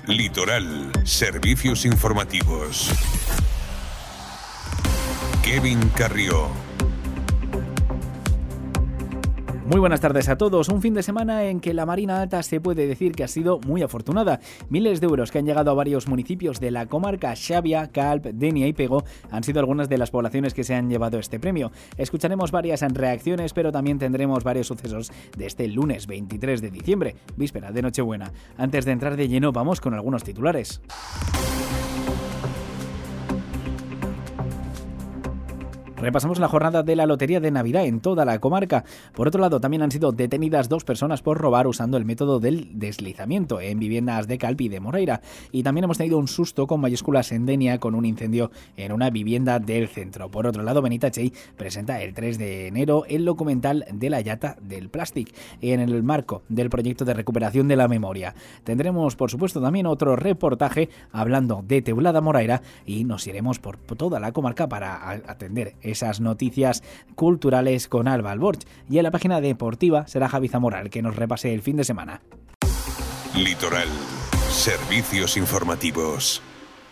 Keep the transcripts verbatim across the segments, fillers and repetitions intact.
Litoral, servicios informativos. Kevin Carrió. Muy buenas tardes a todos. Un fin de semana en que la Marina Alta se puede decir que ha sido muy afortunada. Miles de euros que han llegado a varios municipios de la comarca Xàbia, Calp, Dénia y Pego han sido algunas de las poblaciones que se han llevado este premio. Escucharemos varias reacciones, pero también tendremos varios sucesos de este lunes veintitrés de diciembre, víspera de Nochebuena. Antes de entrar de lleno, vamos con algunos titulares. Repasamos la jornada de la Lotería de Navidad en toda la comarca. Por otro lado, también han sido detenidas dos personas por robar usando el método del deslizamiento en viviendas de Calp y de Moreira. Y también hemos tenido un susto con mayúsculas en Dénia con un incendio en una vivienda del centro. Por otro lado, Benitatxell presenta el tres de enero el documental de la llata del plàstic en el marco del proyecto de recuperación de la memoria. Tendremos, por supuesto, también otro reportaje hablando de Teulada Moreira y nos iremos por toda la comarca para atender esas noticias culturales con Alba Alborch. Y en la página deportiva será Javi Zamora el que nos repase el fin de semana. Litoral, servicios informativos.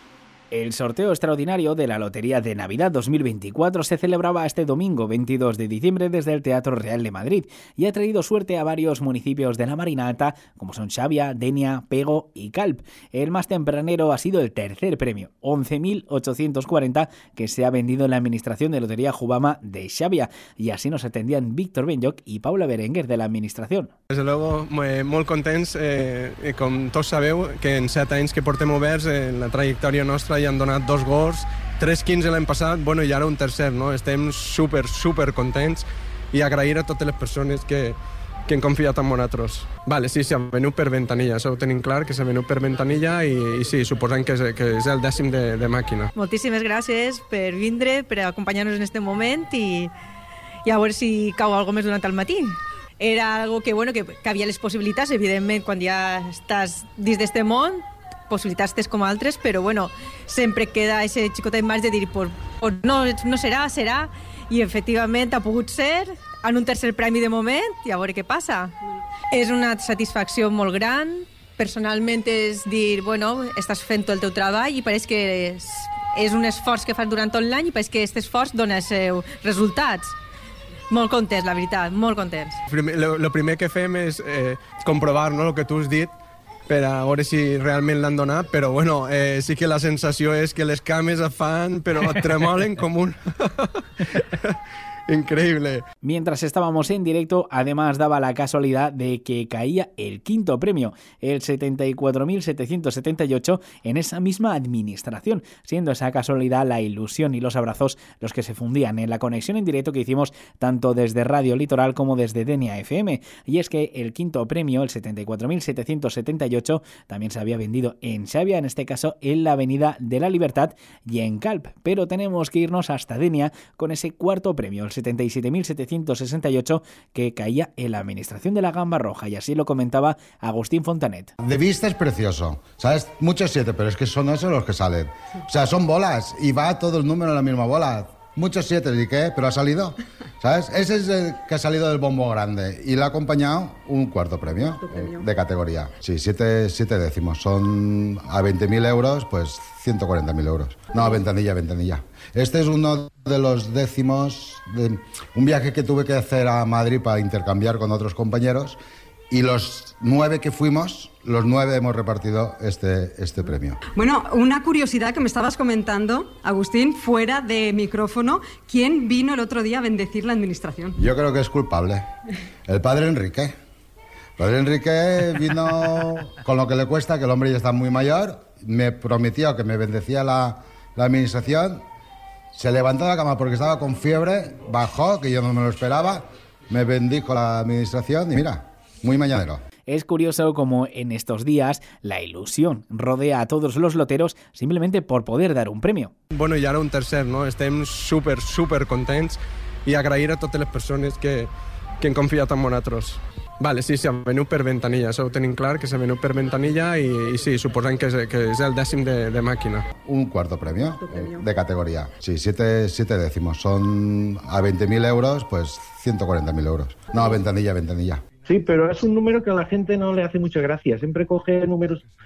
El sorteo extraordinario de la Lotería de Navidad dos mil veinticuatro se celebraba este domingo veintidós de diciembre desde el Teatro Real de Madrid y ha traído suerte a varios municipios de la Marina Alta como son Xàbia, Dénia, Pego y Calp. El más tempranero ha sido el tercer premio, once mil ochocientos cuarenta, que se ha vendido en la Administración de Lotería Jubama de Xàbia, y así nos atendían Víctor Benlloch y Paula Berenguer de la Administración. Desde luego, molt contents, eh, com tots sabeu, que en set anys que portem oberts, en la trajectòria nostra hi han donat dos gols, tres quinze l'any passat, bueno, i ara un tercer, no? Estem super, super contents i agrair a totes les persones que, que han confiat en nosaltres. Vale, sí, s'ha venut per ventanilla, això ho tenim clar, que s'ha venut per ventanilla i, i sí, suposem que és, que és el dècim de, de màquina. Moltíssimes gràcies per vindre, per acompanyar-nos en aquest moment i, i a veure si cau alguna més durant el matí. Era algo que, bueno, que, que havia les possibilitats, evidentment, quan ja estàs dins d'este món, possibilitats tens com altres, però bueno, sempre queda aquest xicotet marge de dir pues, pues no, no serà, serà, i efectivament ha pogut ser en un tercer premi de moment i a veure què passa. És una satisfacció molt gran, personalment és dir, bueno, estàs fent tot el teu treball i pareix que és, és un esforç que fas durant tot l'any i pareix que aquest esforç dona els seus resultats. Molt contents, la veritat, molt contents. El primer que fem és eh, comprovar, no, el que tu has dit, per a veure si realment l'han donat, però bueno, eh, sí que la sensació és que les cames es fan, però tremolen com un... Increíble. Mientras estábamos en directo, además daba la casualidad de que caía el quinto premio, el setenta y cuatro mil setecientos setenta y ocho, en esa misma administración, siendo esa casualidad la ilusión y los abrazos los que se fundían en la conexión en directo que hicimos tanto desde Radio Litoral como desde Dénia F M. Y es que el quinto premio, el setenta y cuatro mil setecientos setenta y ocho, también se había vendido en Xàbia, en este caso en la Avenida de la Libertad y en Calp, pero tenemos que irnos hasta Dénia con ese cuarto premio, el setenta y siete mil setecientos sesenta y ocho, que caía en la administración de la Gamba Roja, y así lo comentaba Agustín Fontanet. De vista es precioso, ¿sabes? Muchos siete, pero es que son esos los que salen. O sea, son bolas y va todo el número en la misma bola. Muchos siete, ¿y qué? Pero ha salido, ¿sabes? Ese es el que ha salido del bombo grande y le ha acompañado un cuarto premio, premio. de categoría. Sí, siete, siete décimos. Son a veinte mil euros, pues ciento cuarenta mil euros. No, ventanilla, ventanilla. Este es uno de los décimos de un viaje que tuve que hacer a Madrid para intercambiar con otros compañeros, y los nueve que fuimos, los nueve hemos repartido este, este premio. Bueno, una curiosidad que me estabas comentando, Agustín, fuera de micrófono, ¿quién vino el otro día a bendecir la administración? Yo creo que es culpable. El padre Enrique. El padre Enrique vino con lo que le cuesta, que el hombre ya está muy mayor, me prometió que me bendecía la, la administración, se levantó de la cama porque estaba con fiebre, bajó, que yo no me lo esperaba, me bendijo la administración y mira, muy mañanero. Es curioso como en estos días la ilusión rodea a todos los loteros simplemente por poder dar un premio. Bueno, i ara un tercer, no? Estem super, super contents i agrair a totes les persones que, que han confiat en nosaltres. Vale, sí, s'ha venut per ventanilla, això ho tenim clar, que s'ha venut per ventanilla i, i sí, suposem que és, que és el dècim de, de màquina. Un cuarto premio, premio. de categoría. Sí, siete, siete décimos. Son a veinte mil euros, pues ciento cuarenta mil euros. No, ventanilla, ventanilla. Sí, pero es un número que a la gente no le hace mucha gracia. Siempre coge números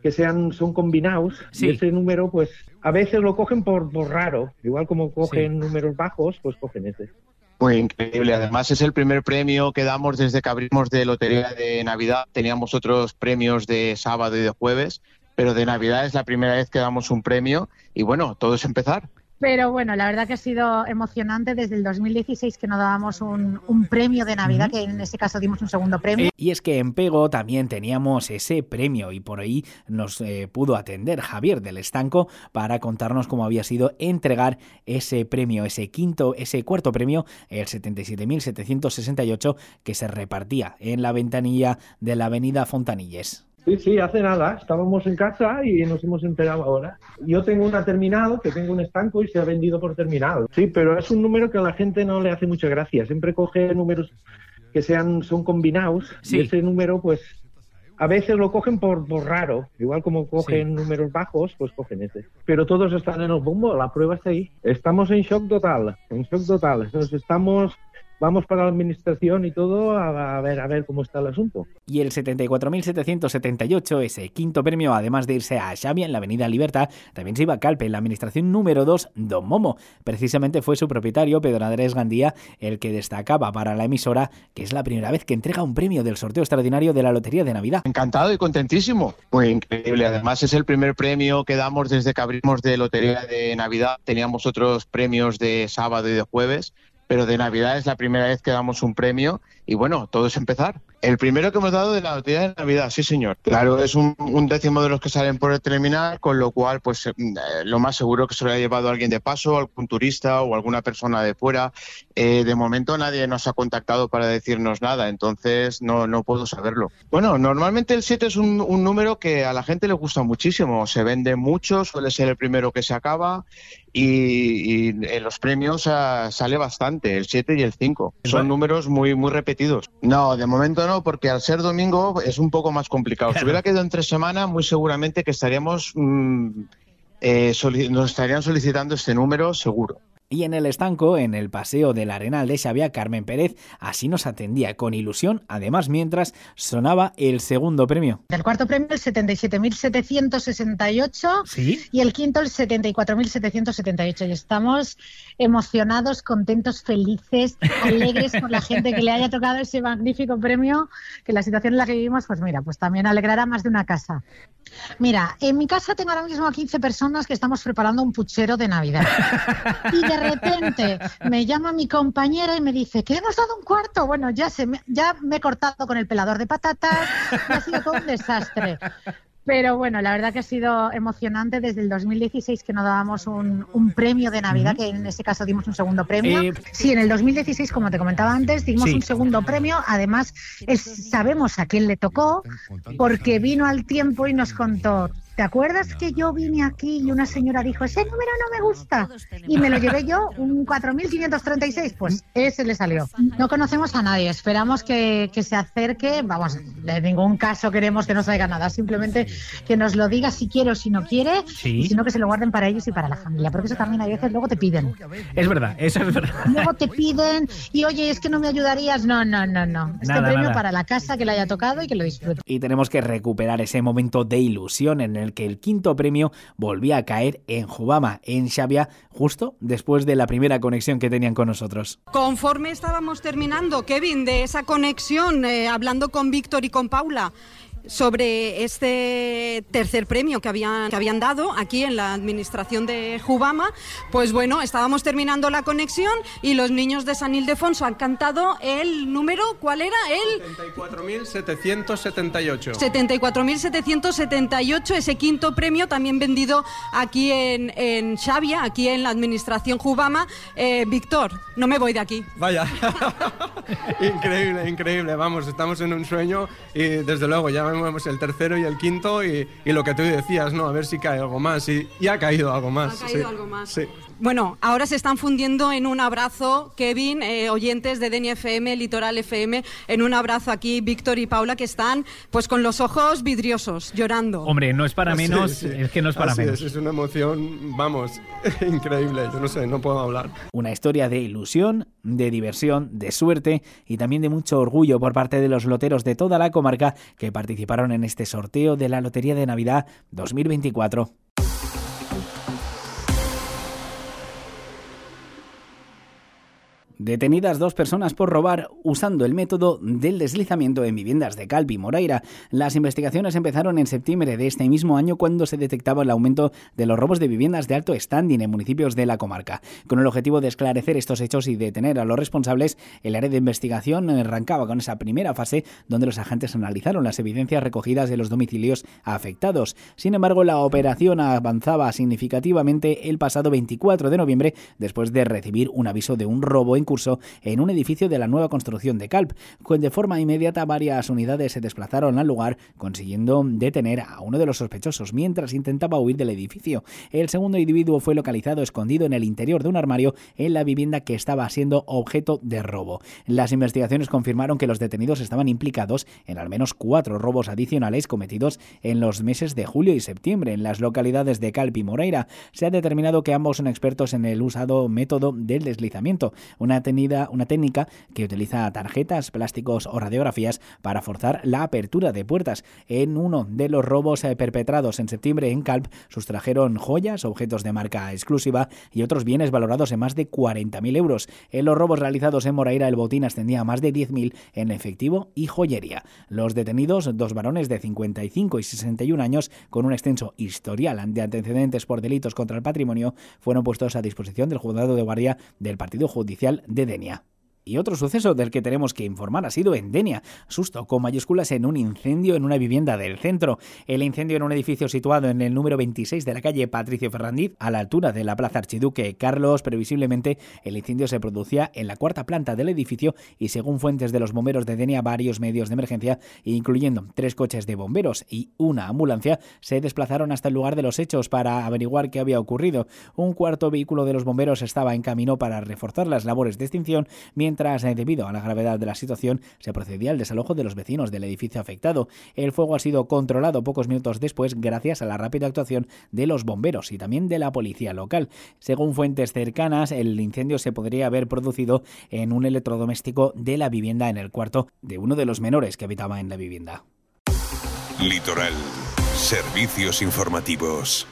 que sean son combinados, sí. Y ese número, pues, a veces lo cogen por, por raro. Igual como cogen sí. números bajos, pues cogen ese. Muy increíble. Además, es el primer premio que damos desde que abrimos de Lotería de Navidad. Teníamos otros premios de sábado y de jueves, pero de Navidad es la primera vez que damos un premio y bueno, todo es empezar. Pero bueno, la verdad que ha sido emocionante desde el dos mil dieciséis que no dábamos un, un premio de Navidad, que en este caso dimos un segundo premio. Y es que en Pego también teníamos ese premio y por ahí nos eh, pudo atender Javier del Estanco para contarnos cómo había sido entregar ese premio, ese quinto, ese cuarto premio, el setenta y siete mil setecientos sesenta y ocho, que se repartía en la ventanilla de la avenida Fontanilles. Sí, sí, hace nada. Estábamos en casa y nos hemos enterado ahora. Yo tengo una terminal, que tengo un estanco y se ha vendido por terminal. Sí, pero es un número que a la gente no le hace mucha gracia. Siempre coge números que sean son combinados, sí. Y ese número, pues, a veces lo cogen por, por raro. Igual como cogen sí. números bajos, pues cogen ese. Pero todos están en el bombo, la prueba está ahí. Estamos en shock total, en shock total. Entonces estamos... Vamos para la administración y todo a, a ver a ver cómo está el asunto. Y el setenta y cuatro mil setecientos setenta y ocho, ese quinto premio, además de irse a Xavia en la avenida Libertad, también se iba a Calpe, en la administración número dos, Don Momo. Precisamente fue su propietario, Pedro Andrés Gandía, el que destacaba para la emisora que es la primera vez que entrega un premio del sorteo extraordinario de la Lotería de Navidad. Encantado y contentísimo. Muy increíble. Además es el primer premio que damos desde que abrimos de Lotería de Navidad. Teníamos otros premios de sábado y de jueves, pero de Navidad es la primera vez que damos un premio y bueno, todo es empezar. El primero que hemos dado de la Lotería de Navidad, sí señor. Claro, es un, un décimo de los que salen por el terminal, con lo cual pues eh, lo más seguro que se lo haya llevado alguien de paso, algún turista o alguna persona de fuera. Eh, de momento nadie nos ha contactado para decirnos nada, entonces no, no puedo saberlo. Bueno, normalmente el siete es un, un número que a la gente le gusta muchísimo, se vende mucho, suele ser el primero que se acaba y, y en los premios uh, sale bastante, el siete y el cinco. Son números muy, muy repetidos. No, de momento no, porque al ser domingo es un poco más complicado. Claro. Si hubiera quedado entre semana, muy seguramente que estaríamos mmm, eh, soli- nos estarían solicitando este número seguro. Y en el estanco, en el paseo del Arenal de Xavia, Carmen Pérez así nos atendía con ilusión, además mientras sonaba el segundo premio. El cuarto premio el setenta y siete mil setecientos sesenta y ocho, ¿sí? Y el quinto el setenta y cuatro mil setecientos setenta y ocho. Y estamos emocionados, contentos, felices, alegres por la gente que le haya tocado ese magnífico premio, que la situación en la que vivimos, pues mira, pues también alegrará más de una casa. Mira, en mi casa tengo ahora mismo a quince personas que estamos preparando un puchero de Navidad. Y de repente me llama mi compañera y me dice que hemos dado un cuarto. Bueno, ya, se me, ya me he cortado con el pelador de patatas, ha sido todo un desastre. Pero bueno, la verdad que ha sido emocionante desde el dos mil dieciséis que no dábamos un, un premio de Navidad, uh-huh. que en este caso dimos un segundo premio. Eh... Sí, en el dos mil dieciséis, como te comentaba antes, dimos sí. un segundo premio. Además, es, sabemos a quién le tocó porque vino al tiempo y nos contó... ¿Te acuerdas que yo vine aquí y una señora dijo, ese número no me gusta? Y me lo llevé yo, un cuatro mil quinientos treinta y seis, pues ese le salió. No conocemos a nadie, esperamos que, que se acerque, vamos, en ningún caso queremos que no salga nada, simplemente que nos lo diga si quiere o si no quiere, ¿sí? Y si no que se lo guarden para ellos y para la familia, porque eso también a veces luego te piden. Es verdad, eso es verdad. Luego te piden y oye, es que no me ayudarías, no, no, no, no. Este nada, premio nada. Para la casa que le haya tocado y que lo disfrute. Y tenemos que recuperar ese momento de ilusión en el el que el quinto premio volvía a caer en Jubama, en Xavia, justo después de la primera conexión que tenían con nosotros. Conforme estábamos terminando, Kevin, de esa conexión, eh, hablando con Víctor y con Paula, sobre este tercer premio que habían, que habían dado aquí en la administración de Jubama, pues bueno, estábamos terminando la conexión y los niños de San Ildefonso han cantado el número, ¿cuál era? El setenta y cuatro mil setecientos setenta y ocho. setenta y cuatro mil setecientos setenta y ocho, ese quinto premio también vendido aquí en, en Xavia, aquí en la administración Jubama. Eh, Víctor, no me voy de aquí. Vaya, increíble, increíble, vamos, estamos en un sueño y desde luego ya vemos el tercero y el quinto y, y lo que tú decías, ¿no? A ver si cae algo más. Y, y ha caído algo más. Ha caído sí. algo más. Sí. bueno, ahora se están fundiendo en un abrazo, Kevin, eh, oyentes de Denia F M, Litoral F M, en un abrazo aquí, Víctor y Paula, que están pues con los ojos vidriosos, llorando. Hombre, no es para menos, sí, sí. es que no es para Así menos. Es, es una emoción, vamos, increíble, yo no sé, no puedo hablar. Una historia de ilusión, de diversión, de suerte y también de mucho orgullo por parte de los loteros de toda la comarca que participaron en este sorteo de la Lotería de Navidad dos mil veinticuatro. Detenidas dos personas por robar usando el método del deslizamiento en viviendas de Calp y Moraira. Las investigaciones empezaron en septiembre de este mismo año, cuando se detectaba el aumento de los robos de viviendas de alto standing en municipios de la comarca. Con el objetivo de esclarecer estos hechos y detener a los responsables, el área de investigación arrancaba con esa primera fase donde los agentes analizaron las evidencias recogidas de los domicilios afectados. Sin embargo, la operación avanzaba significativamente el pasado veinticuatro de noviembre, después de recibir un aviso de un robo en curso en un edificio de la nueva construcción de Calp. De forma inmediata, varias unidades se desplazaron al lugar, consiguiendo detener a uno de los sospechosos mientras intentaba huir del edificio. El segundo individuo fue localizado escondido en el interior de un armario en la vivienda que estaba siendo objeto de robo. Las investigaciones confirmaron que los detenidos estaban implicados en al menos cuatro robos adicionales cometidos en los meses de julio y septiembre en las localidades de Calp y Moraira. Se ha determinado que ambos son expertos en el usado método del deslizamiento, una Tenida, una técnica que utiliza tarjetas, plásticos o radiografías para forzar la apertura de puertas. En uno de los robos eh, perpetrados en septiembre en Calp, sustrajeron joyas, objetos de marca exclusiva y otros bienes valorados en más de cuarenta mil euros. En los robos realizados en Moraira, el botín ascendía a más de diez mil en efectivo y joyería. Los detenidos, dos varones de cincuenta y cinco y sesenta y un años con un extenso historial de antecedentes por delitos contra el patrimonio, fueron puestos a disposición del juzgado de guardia del partido judicial de Denia. Y otro suceso del que tenemos que informar ha sido en Denia. Susto con mayúsculas en un incendio en una vivienda del centro. El incendio en un edificio situado en el número veintiséis de la calle Patricio Ferrandiz, a la altura de la Plaza Archiduque Carlos. Previsiblemente, el incendio se producía en la cuarta planta del edificio y, según fuentes de los bomberos de Denia, varios medios de emergencia, incluyendo tres coches de bomberos y una ambulancia, se desplazaron hasta el lugar de los hechos para averiguar qué había ocurrido. Un cuarto vehículo de los bomberos estaba en camino para reforzar las labores de extinción, mientras Mientras, debido a la gravedad de la situación, se procedía al desalojo de los vecinos del edificio afectado. El fuego ha sido controlado pocos minutos después gracias a la rápida actuación de los bomberos y también de la policía local. Según fuentes cercanas, el incendio se podría haber producido en un electrodoméstico de la vivienda en el cuarto de uno de los menores que habitaba en la vivienda. Litoral. Servicios informativos.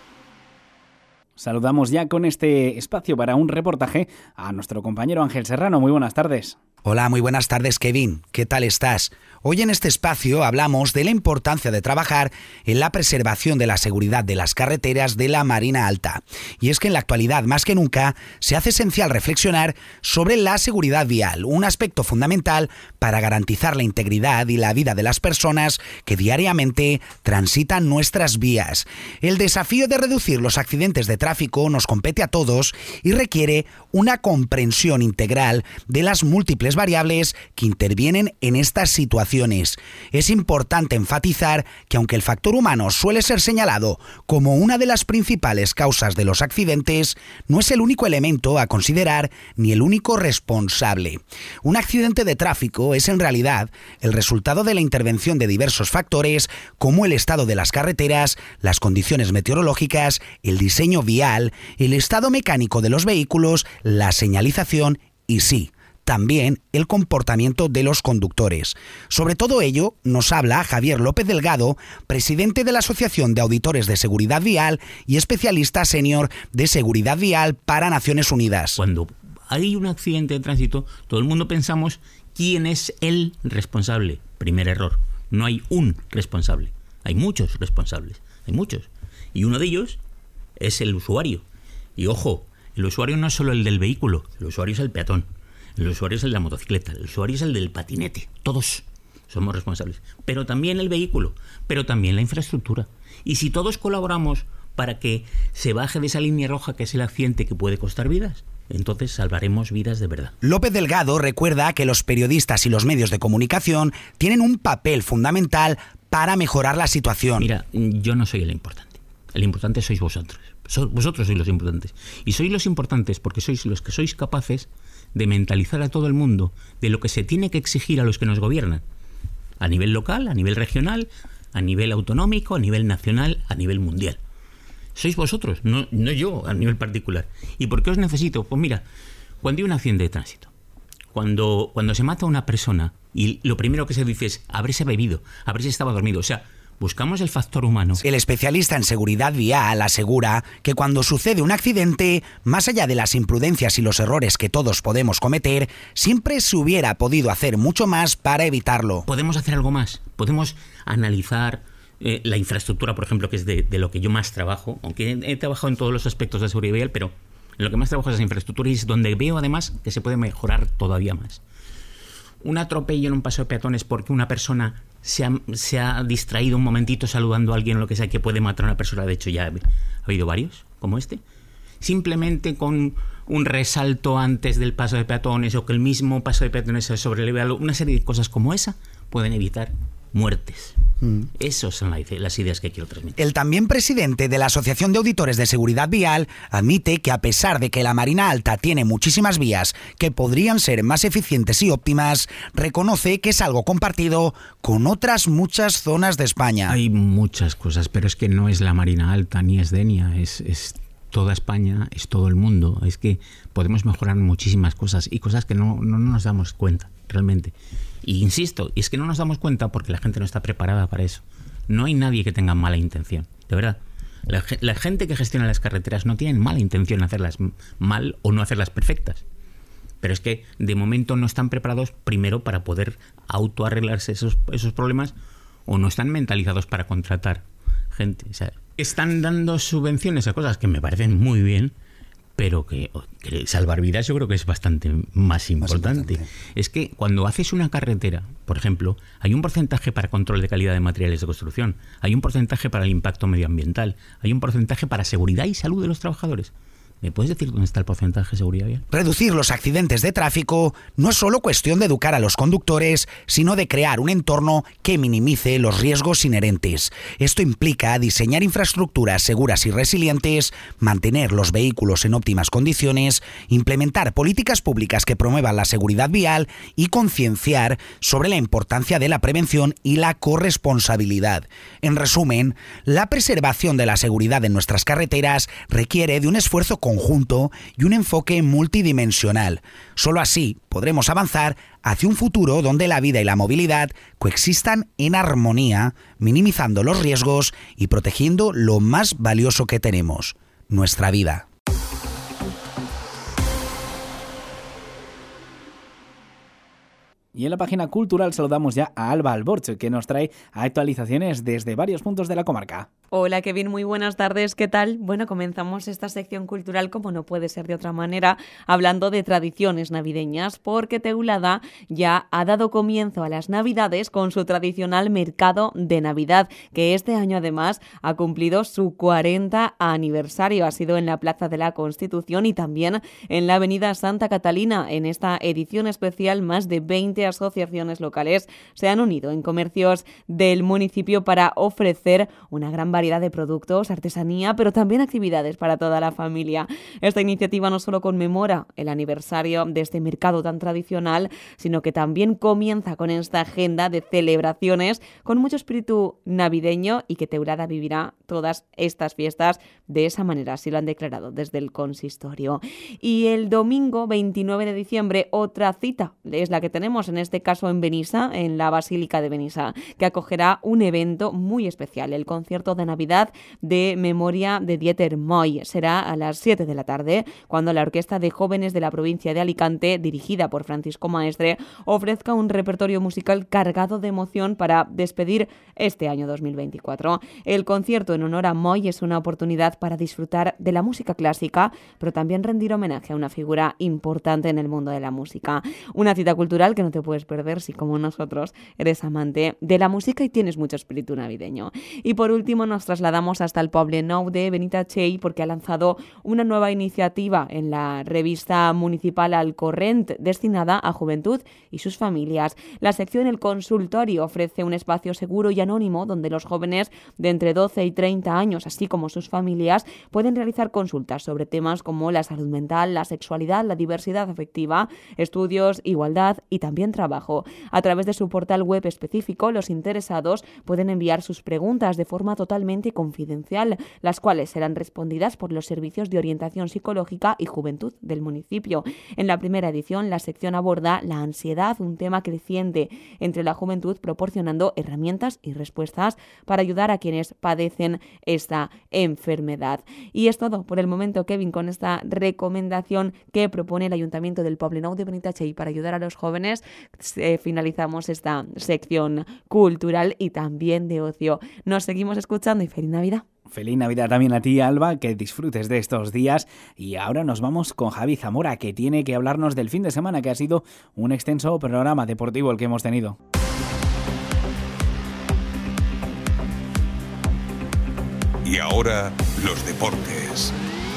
Saludamos ya con este espacio para un reportaje a nuestro compañero Ángel Serrano. Muy buenas tardes. Hola, muy buenas tardes, Kevin. ¿Qué tal estás? Hoy en este espacio hablamos de la importancia de trabajar en la preservación de la seguridad de las carreteras de la Marina Alta. Y es que en la actualidad, más que nunca, se hace esencial reflexionar sobre la seguridad vial, un aspecto fundamental para garantizar la integridad y la vida de las personas que diariamente transitan nuestras vías. El desafío de reducir los accidentes de tráfico nos compete a todos y requiere una comprensión integral de las múltiples variables que intervienen en estas situaciones. Es importante enfatizar que aunque el factor humano suele ser señalado como una de las principales causas de los accidentes, no es el único elemento a considerar ni el único responsable. Un accidente de tráfico es en realidad el resultado de la intervención de diversos factores como el estado de las carreteras, las condiciones meteorológicas, el diseño vial, el estado mecánico de los vehículos, la señalización y sí, también el comportamiento de los conductores. Sobre todo ello nos habla Javier López Delgado, presidente de la Asociación de Auditores de Seguridad Vial y especialista senior de Seguridad Vial para Naciones Unidas. Cuando hay un accidente de tránsito, todo el mundo pensamos quién es el responsable. Primer error. No hay un responsable. Hay muchos responsables. Hay muchos. Y uno de ellos es el usuario. Y ojo, el usuario no es solo el del vehículo, el usuario es el peatón. El usuario es el de la motocicleta, el usuario es el del patinete. Todos somos responsables. Pero también el vehículo, pero también la infraestructura. Y si todos colaboramos para que se baje de esa línea roja que es el accidente que puede costar vidas, entonces salvaremos vidas de verdad. López Delgado recuerda que los periodistas y los medios de comunicación tienen un papel fundamental para mejorar la situación. Mira, yo no soy el importante. El importante sois vosotros. Vosotros sois los importantes. Y sois los importantes porque sois los que sois capaces de mentalizar a todo el mundo de lo que se tiene que exigir a los que nos gobiernan. A nivel local, a nivel regional, a nivel autonómico, a nivel nacional, a nivel mundial. Sois vosotros, no, no yo a nivel particular. ¿Y por qué os necesito? Pues mira, cuando hay un accidente de tránsito, cuando, cuando se mata a una persona y lo primero que se dice es haberse bebido, haberse estado dormido, o sea, buscamos el factor humano. El especialista en seguridad vial asegura que cuando sucede un accidente, más allá de las imprudencias y los errores que todos podemos cometer, siempre se hubiera podido hacer mucho más para evitarlo. Podemos hacer algo más, podemos analizar eh, la infraestructura, por ejemplo, que es de, de lo que yo más trabajo, aunque he, he trabajado en todos los aspectos de seguridad vial, pero en lo que más trabajo es la infraestructura y es donde veo además que se puede mejorar todavía más. Un atropello en un paso de peatones porque una persona se ha, se ha distraído un momentito saludando a alguien o lo que sea que puede matar a una persona. De hecho, ya ha, ha habido varios como este. Simplemente con un resalto antes del paso de peatones o que el mismo paso de peatones se sobreleve, una serie de cosas como esa pueden evitar muertes. Mm. Esas son las ideas que quiero transmitir. El también presidente de la Asociación de Auditores de Seguridad Vial admite que a pesar de que la Marina Alta tiene muchísimas vías que podrían ser más eficientes y óptimas, reconoce que es algo compartido con otras muchas zonas de España. Hay muchas cosas, pero es que no es la Marina Alta ni es Denia, es, es toda España, es todo el mundo. Es que podemos mejorar muchísimas cosas y cosas que no, no, no nos damos cuenta realmente. Y insisto, y es que no nos damos cuenta porque la gente no está preparada para eso. No hay nadie que tenga mala intención, de verdad. La, la gente que gestiona las carreteras no tiene mala intención de hacerlas mal o no hacerlas perfectas. Pero es que de momento no están preparados primero para poder autoarreglarse esos, esos problemas o no están mentalizados para contratar gente. O sea, están dando subvenciones a cosas que me parecen muy bien, pero que, que salvar vidas yo creo que es bastante más importante. más importante. Es que cuando haces una carretera, por ejemplo, hay un porcentaje para control de calidad de materiales de construcción, hay un porcentaje para el impacto medioambiental, hay un porcentaje para seguridad y salud de los trabajadores. ¿Me puedes decir dónde está el porcentaje de seguridad vial? Reducir los accidentes de tráfico no es solo cuestión de educar a los conductores, sino de crear un entorno que minimice los riesgos inherentes. Esto implica diseñar infraestructuras seguras y resilientes, mantener los vehículos en óptimas condiciones, implementar políticas públicas que promuevan la seguridad vial y concienciar sobre la importancia de la prevención y la corresponsabilidad. En resumen, la preservación de la seguridad en nuestras carreteras requiere de un esfuerzo conjunto y un enfoque multidimensional. Solo así podremos avanzar hacia un futuro donde la vida y la movilidad coexistan en armonía, minimizando los riesgos y protegiendo lo más valioso que tenemos, nuestra vida. Y en la página cultural saludamos ya a Alba Alborch, que nos trae actualizaciones desde varios puntos de la comarca. Hola Kevin, muy buenas tardes, ¿qué tal? Bueno, comenzamos esta sección cultural, como no puede ser de otra manera, hablando de tradiciones navideñas, porque Teulada ya ha dado comienzo a las Navidades con su tradicional mercado de Navidad, que este año además ha cumplido su cuarenta aniversario. Ha sido en la Plaza de la Constitución y también en la Avenida Santa Catalina. En esta edición especial, más de veinte asociaciones locales se han unido en comercios del municipio para ofrecer una gran variedad de productos, artesanía, pero también actividades para toda la familia. Esta iniciativa no solo conmemora el aniversario de este mercado tan tradicional, sino que también comienza con esta agenda de celebraciones con mucho espíritu navideño y que Teulada vivirá todas estas fiestas de esa manera, así lo han declarado desde el consistorio. Y el domingo veintinueve de diciembre, otra cita es la que tenemos, en este caso en Benissa, en la Basílica de Benissa, que acogerá un evento muy especial, el concierto de Navidad de memoria de Dieter Moy. Será a las siete de la tarde, cuando la Orquesta de Jóvenes de la provincia de Alicante, dirigida por Francisco Maestre, ofrezca un repertorio musical cargado de emoción para despedir este año dos mil veinticuatro. El concierto en honor a Moy es una oportunidad para disfrutar de la música clásica, pero también rendir homenaje a una figura importante en el mundo de la música. Una cita cultural que no te puedes perder si, como nosotros, eres amante de la música y tienes mucho espíritu navideño. Y por último nos trasladamos hasta el Poblenou de Benitatxell porque ha lanzado una nueva iniciativa en la revista municipal Al Corrent destinada a juventud y sus familias. La sección El Consultorio ofrece un espacio seguro y anónimo donde los jóvenes de entre doce y treinta años, así como sus familias, pueden realizar consultas sobre temas como la salud mental, la sexualidad, la diversidad afectiva, estudios, igualdad y también trabajo. A través de su portal web específico, los interesados pueden enviar sus preguntas de forma totalmente confidencial, las cuales serán respondidas por los servicios de orientación psicológica y juventud del municipio. En la primera edición, la sección aborda la ansiedad, un tema creciente entre la juventud, proporcionando herramientas y respuestas para ayudar a quienes padecen esta enfermedad. Y es todo por el momento, Kevin, con esta recomendación que propone el Ayuntamiento del Poblenou de Benitatxell para ayudar a los jóvenes. Eh, finalizamos esta sección cultural y también de ocio. Nos seguimos escuchando y feliz Navidad. Feliz Navidad también a ti, Alba, que disfrutes de estos días. Y ahora nos vamos con Javi Zamora, que tiene que hablarnos del fin de semana, que ha sido un extenso programa deportivo el que hemos tenido. Y ahora, los deportes.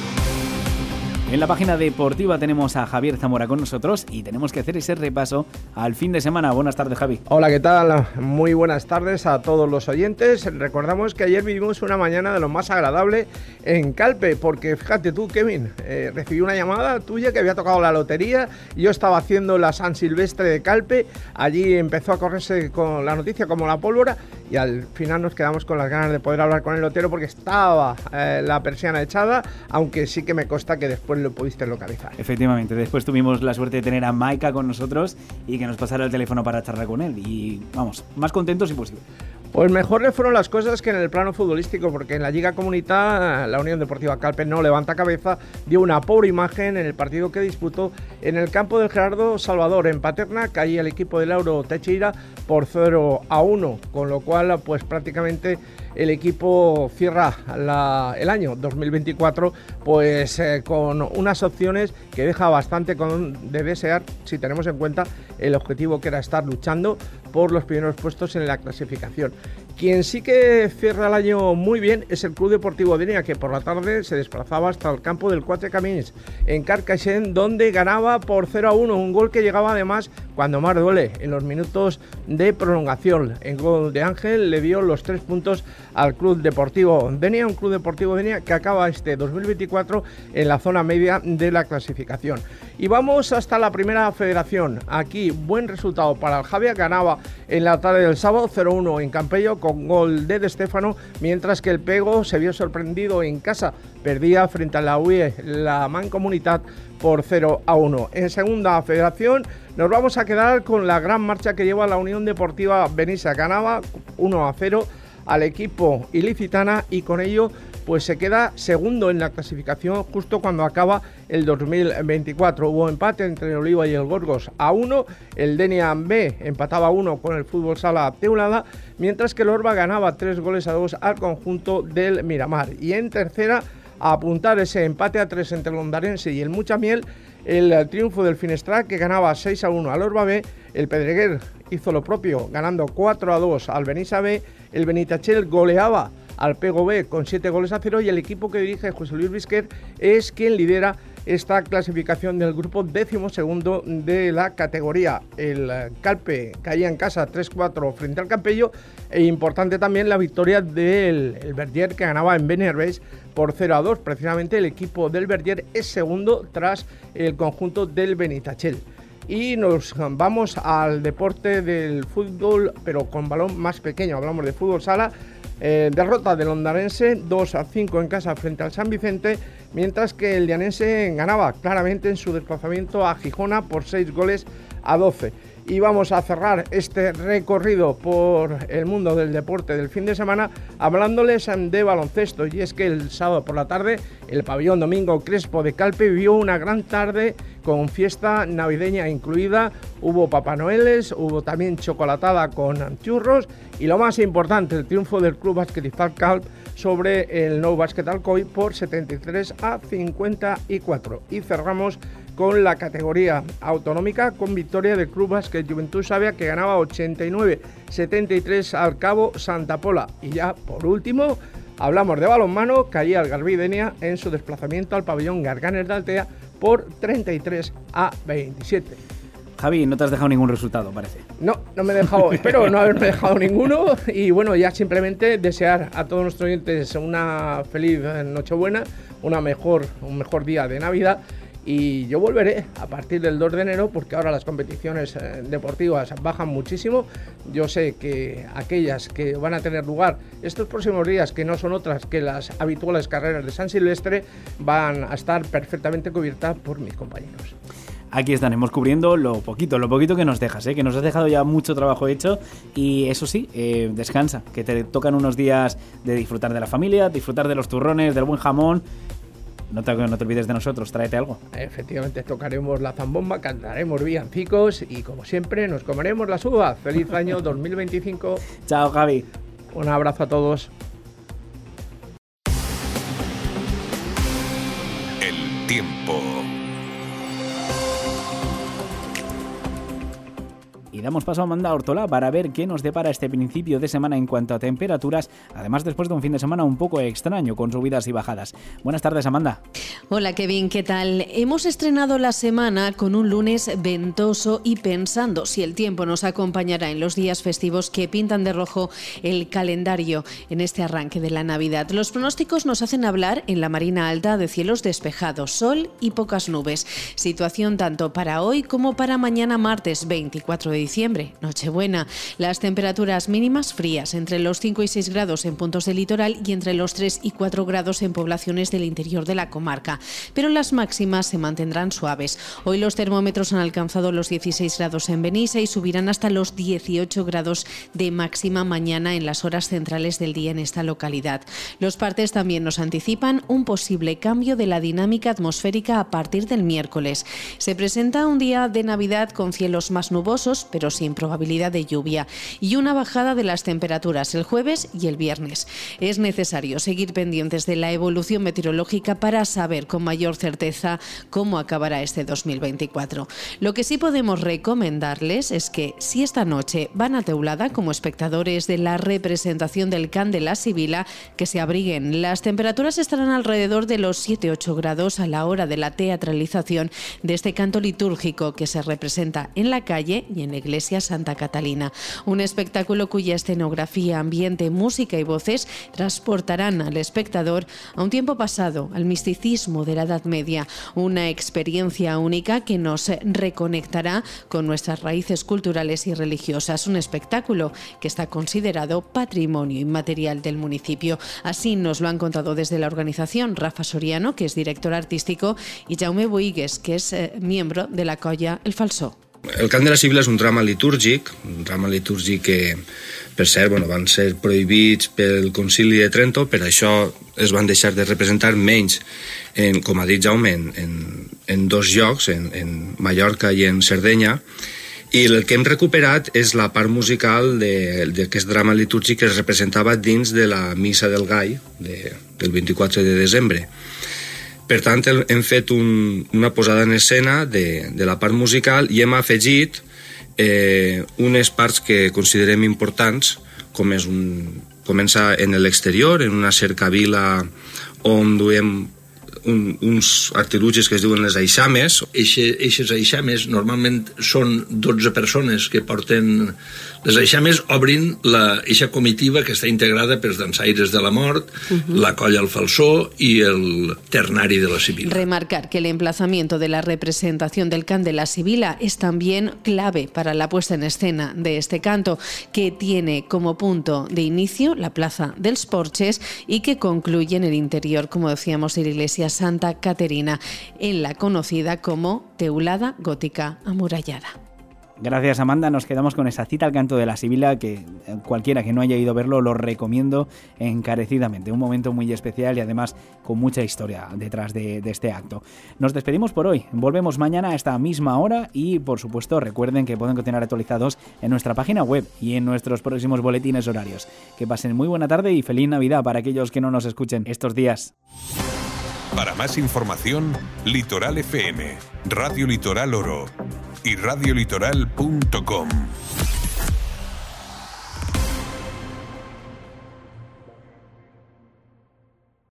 En la página deportiva tenemos a Javier Zamora con nosotros y tenemos que hacer ese repaso al fin de semana. Buenas tardes, Javi. Hola, ¿qué tal? Muy buenas tardes a todos los oyentes. Recordamos que ayer vivimos una mañana de lo más agradable en Calpe, porque fíjate tú, Kevin, eh, recibí una llamada tuya que había tocado la lotería. Yo estaba haciendo la San Silvestre de Calpe, allí empezó a correrse con la noticia como la pólvora y al final nos quedamos con las ganas de poder hablar con el lotero porque estaba eh, la persiana echada, aunque sí que me consta que después lo pudiste localizar. Efectivamente, después tuvimos la suerte de tener a Maika con nosotros y que nos pasara el teléfono para charlar con él y vamos, más contentos imposible. Pues mejor le fueron las cosas que en el plano futbolístico, porque en la Liga Comunitaria la Unión Deportiva Calpe no levanta cabeza, dio una pobre imagen en el partido que disputó en el campo del Gerardo Salvador en Paterna, caía el equipo del Lauro Teixeira por cero a uno, con lo cual pues prácticamente el equipo cierra la, el año dos mil veinticuatro pues eh, con unas opciones que deja bastante con, de desear si tenemos en cuenta el objetivo que era estar luchando por los primeros puestos en la clasificación. Quien sí que cierra el año muy bien es el Club Deportivo Denia, que por la tarde se desplazaba hasta el campo del Quatre Camins en Carcaixent, donde ganaba por cero a uno, un gol que llegaba además cuando más duele, en los minutos de prolongación. En gol de Ángel le dio los tres puntos al Club Deportivo Denia, un Club Deportivo Denia que acaba este dos mil veinticuatro en la zona media de la clasificación. Y vamos hasta la Primera Federación. Aquí buen resultado para el Javia, ganaba en la tarde del sábado cero a uno en Campello con gol de De Stefano, mientras que el Pego se vio sorprendido en casa, perdía frente a la U I E, la Mancomunitat, por cero a uno. En Segunda Federación nos vamos a quedar con la gran marcha que lleva la Unión Deportiva Benissa, ganaba uno a cero al equipo ilicitana y con ello pues se queda segundo en la clasificación justo cuando acaba el dos mil veinticuatro. Hubo empate entre el Oliva y el Gorgos a uno, el Denia B empataba a uno con el Fútbol Sala Teulada, mientras que el Orba ganaba tres goles a dos al conjunto del Miramar. Y en tercera, a apuntar ese empate a tres entre el Ondarense y el Muchamiel, el triunfo del Finestrat, que ganaba seis a uno al Orba B, el Pedreguer hizo lo propio ganando cuatro a dos al Benissa B, el Benitatxell goleaba al Pego B con siete goles a cero y el equipo que dirige José Luis Vizquer es quien lidera esta clasificación del grupo décimo segundo de la categoría. El Calpe caía en casa tres cuatro frente al Campello e importante también la victoria del el Verger, que ganaba en Benerbés por cero a dos. Precisamente el equipo del Verger es segundo tras el conjunto del Benitatxell. Y nos vamos al deporte del fútbol, pero con balón más pequeño. Hablamos de fútbol sala. Eh, derrota del Ondarense dos a cinco en casa frente al San Vicente, mientras que el Llanense ganaba claramente en su desplazamiento a Gijona por seis goles a doce. Y vamos a cerrar este recorrido por el mundo del deporte del fin de semana hablándoles de baloncesto. Y es que el sábado por la tarde el pabellón Domingo Crespo de Calpe vivió una gran tarde con fiesta navideña incluida. Hubo Papá Noeles, hubo también chocolatada con churros y lo más importante, el triunfo del Club Básquet Izal Calpe sobre el Nou Básquet Alcoy por setenta y tres a cincuenta y cuatro. Y cerramos con la categoría autonómica, con victoria del Club Básquet Juventud Savia, que ganaba ochenta y nueve setenta y tres al Cabo Santa Pola. Y ya por último hablamos de balonmano, caía el Garbí Denia en su desplazamiento al pabellón Garganes de Altea por treinta y tres a veintisiete. Javi, no te has dejado ningún resultado, parece. No, no me he dejado, espero no haberme dejado ninguno. Y bueno, ya simplemente desear a todos nuestros oyentes una feliz Nochebuena, una mejor, un mejor día de Navidad. Y yo volveré a partir del dos de enero, porque ahora las competiciones eh, deportivas bajan muchísimo. Yo sé que aquellas que van a tener lugar estos próximos días, que no son otras que las habituales carreras de San Silvestre, van a estar perfectamente cubiertas por mis compañeros. Aquí estaremos cubriendo lo poquito, lo poquito que nos dejas, ¿eh? Que nos has dejado ya mucho trabajo hecho. Y eso sí, eh, descansa, que te tocan unos días de disfrutar de la familia, disfrutar de los turrones, del buen jamón. No te, no te olvides de nosotros, tráete algo. Efectivamente, tocaremos la zambomba, cantaremos villancicos y como siempre nos comeremos las uvas. Feliz año dos mil veinticinco. Chao, Javi. Un abrazo a todos. El tiempo. Y damos paso a Amanda Ortola para ver qué nos depara este principio de semana en cuanto a temperaturas, además después de un fin de semana un poco extraño con subidas y bajadas. Buenas tardes, Amanda. Hola, Kevin, ¿qué tal? Hemos estrenado la semana con un lunes ventoso y pensando si el tiempo nos acompañará en los días festivos que pintan de rojo el calendario en este arranque de la Navidad. Los pronósticos nos hacen hablar en la Marina Alta de cielos despejados, sol y pocas nubes. Situación tanto para hoy como para mañana martes veinticuatro de diciembre, Nochebuena. Las temperaturas mínimas frías, entre los cinco y seis grados en puntos del litoral y entre los tres y cuatro grados en poblaciones del interior de la comarca. Pero las máximas se mantendrán suaves. Hoy los termómetros han alcanzado los dieciséis grados en Benissa y subirán hasta los dieciocho grados de máxima mañana en las horas centrales del día en esta localidad. Los partes también nos anticipan un posible cambio de la dinámica atmosférica a partir del miércoles. Se presenta un día de Navidad con cielos más nubosos, pero sin probabilidad de lluvia, y una bajada de las temperaturas el jueves y el viernes. Es necesario seguir pendientes de la evolución meteorológica para saber con mayor certeza cómo acabará este dos mil veinticuatro. Lo que sí podemos recomendarles es que, si esta noche van a Teulada como espectadores de la representación del Can de la Sibila, que se abriguen. Las temperaturas estarán alrededor de los siete a ocho grados a la hora de la teatralización de este canto litúrgico que se representa en la calle y en la iglesia Santa Catalina. Un espectáculo cuya escenografía, ambiente, música y voces transportarán al espectador a un tiempo pasado, al misticismo de la Edad Media, una experiencia única que nos reconectará con nuestras raíces culturales y religiosas. Un espectáculo que está considerado patrimonio inmaterial del municipio. Así nos lo han contado desde la organización Rafa Soriano, que es director artístico, y Jaume Boigues, que es eh, miembro de la colla El Falsó. El Cant de la Sibila és un drama litúrgic, un drama litúrgic que, per cert, bueno, van ser prohibits pel Concili de Trento, per això es van deixar de representar menys, en, com ha dit Jaume, en, en, en dos llocs, en, en Mallorca i en Sardenya, i el que hem recuperat és la part musical d'aquest drama litúrgic que es representava dins de la Missa del Gall de, del vint-i-quatre de desembre. Per tant, hem fet un, una posada en escena de, de la part musical i hem afegit eh, unes parts que considerem importants, com és un, comença en l'exterior, en una cercavila on duem un, uns artilugis que es diuen les aixames. Eixes aixames normalment són dotze persones que porten les aixames, obrin la eixa comitiva que està integrada pels dansaires de la mort, uh-huh. la colla El Falsó y el ternari de la Sibila. Remarcar que el emplazamiento de la representación del Cant de la Sibila es también clave para la puesta en escena de este canto, que tiene como punto de inicio la Plaza dels Porches y que concluye en el interior, como decíamos, de la iglesia Santa Caterina, en la conocida como Teulada Gótica Amurallada. Gracias, Amanda. Nos quedamos con esa cita al canto de la Sibila que cualquiera que no haya ido a verlo lo recomiendo encarecidamente. Un momento muy especial y además con mucha historia detrás de, de este acto. Nos despedimos por hoy. Volvemos mañana a esta misma hora y, por supuesto, recuerden que pueden continuar actualizados en nuestra página web y en nuestros próximos boletines horarios. Que pasen muy buena tarde y feliz Navidad para aquellos que no nos escuchen estos días. Para más información, Litoral F M, Radio Litoral Oro y radio litoral punto com.